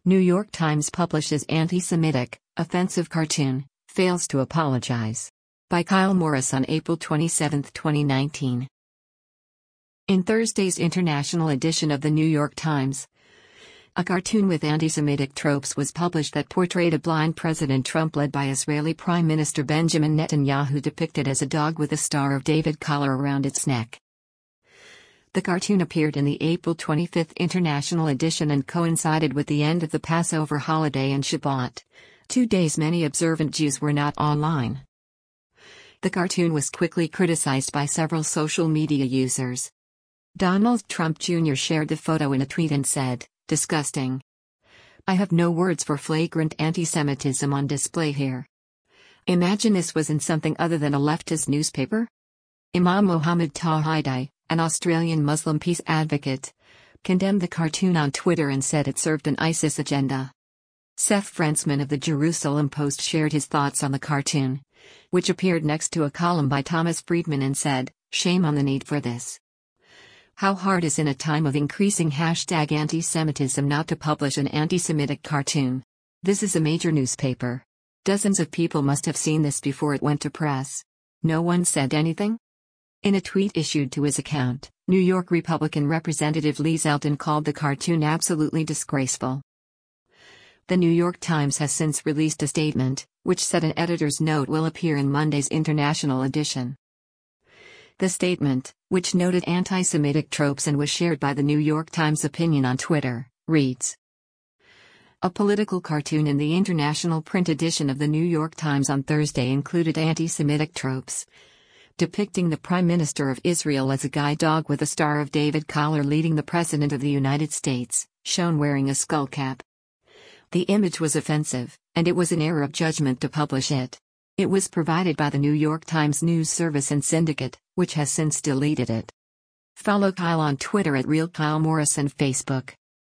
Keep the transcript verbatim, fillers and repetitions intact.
New York Times publishes anti-Semitic, offensive cartoon, fails to apologize. By Kyle Morris on April twenty-seventh, twenty nineteen. In Thursday's international edition of the New York Times, a cartoon with anti-Semitic tropes was published that portrayed a blind President Trump led by Israeli Prime Minister Benjamin Netanyahu depicted as a dog with a Star of David collar around its neck. The cartoon appeared in the April twenty-fifth international edition and coincided with the end of the Passover holiday and Shabbat, two days many observant Jews were not online. The cartoon was quickly criticized by several social media users. Donald Trump Junior shared the photo in a tweet and said, "Disgusting. I have no words for flagrant anti-Semitism on display here. Imagine this was in something other than a leftist newspaper?" Imam Mohammed Tawhidi, an Australian Muslim peace advocate, condemned the cartoon on Twitter and said it served an ISIS agenda. Seth Frentzman of the Jerusalem Post shared his thoughts on the cartoon, which appeared next to a column by Thomas Friedman, and said, "Shame on the need for this. How hard is in a time of increasing hashtag anti-Semitism not to publish an anti-Semitic cartoon? This is a major newspaper. Dozens of people must have seen this before it went to press. No one said anything?" In a tweet issued to his account, New York Republican Representative Lee Zeldin called the cartoon absolutely disgraceful. The New York Times has since released a statement, which said an editor's note will appear in Monday's international edition. The statement, which noted anti-Semitic tropes and was shared by the New York Times Opinion on Twitter, reads: A political cartoon in the international print edition of the New York Times on Thursday included anti-Semitic tropes, depicting the Prime Minister of Israel as a guide dog with a Star of David collar leading the President of the United States, shown wearing a skullcap. The image was offensive, and it was an error of judgment to publish it. It was provided by the New York Times News Service and Syndicate, which has since deleted it. Follow Kyle on Twitter at Real Kyle Morris and Facebook.